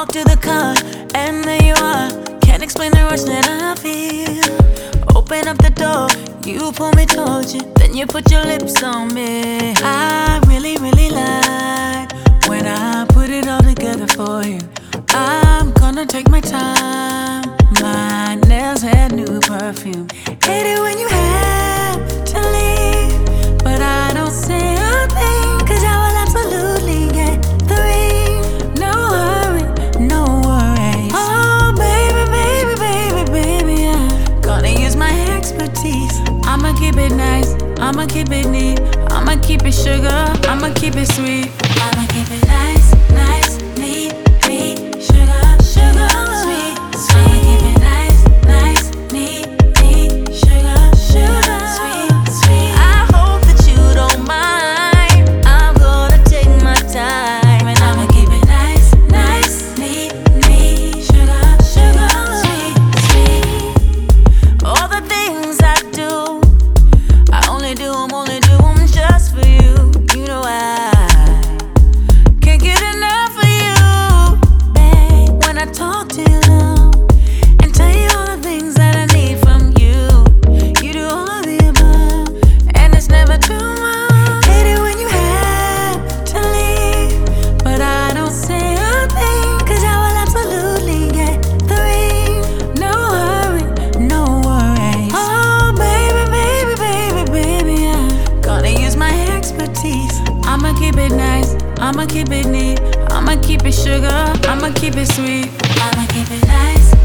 to the car, and there you are. Can't explain the rush that I feel. Open up the door, you pull me towards you, then you put your lips on me. I really, really like when I put it all together for you. I'm gonna take my time. My nails had new perfume. Hate it when you have to leave, but I don't say a thing, 'cause I will absolutely get the ring. No hurry, no worries. Oh baby, baby, baby, baby, I'm gonna use my expertise. I'ma keep it nice, I'ma keep it neat, I'ma keep it sugar, I'ma keep it sweet. I'ma keep it nice, nice, neat, neat, sugar, sugar, sweet, sweet. I'ma keep it nice, nice, neat, neat, sugar, sugar, sweet, sweet. I hope that you don't mind. I'm gonna take my time, and I'ma keep it nice, nice, neat, neat, sugar, sugar, sweet, sweet. All the things I do, I only do them just for you. You know I can't get enough of you, babe. When I talk to you and tell you all the things that I need from you, you do all of the above, and it's never too much. Hate it when you have to leave, but I don't say a thing, 'cause I will absolutely get the ring. No hurry, no worries. Oh baby, baby, baby, baby, I'm gonna use my expertise. I'ma keep it nice, I'ma keep it neat, I'ma keep it sugar, I'ma keep it sweet. I'ma keep it nice,